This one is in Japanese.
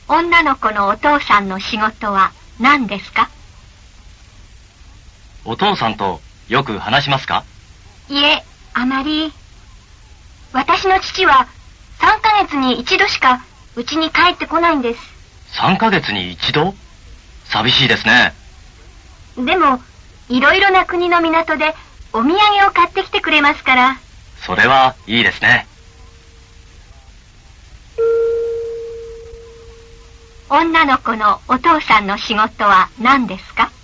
女の子のお父さんの仕事は何ですか？ お父さんとよく話しますか？ いえ、あまり。私の父は3ヶ月に一度しか家に帰ってこないんです。 3ヶ月に一度？寂しいですね。 でも、いろいろな国の港でお土産を買ってきてくれますから。 それはいいですね。 女の子のお父さんの仕事は何ですか？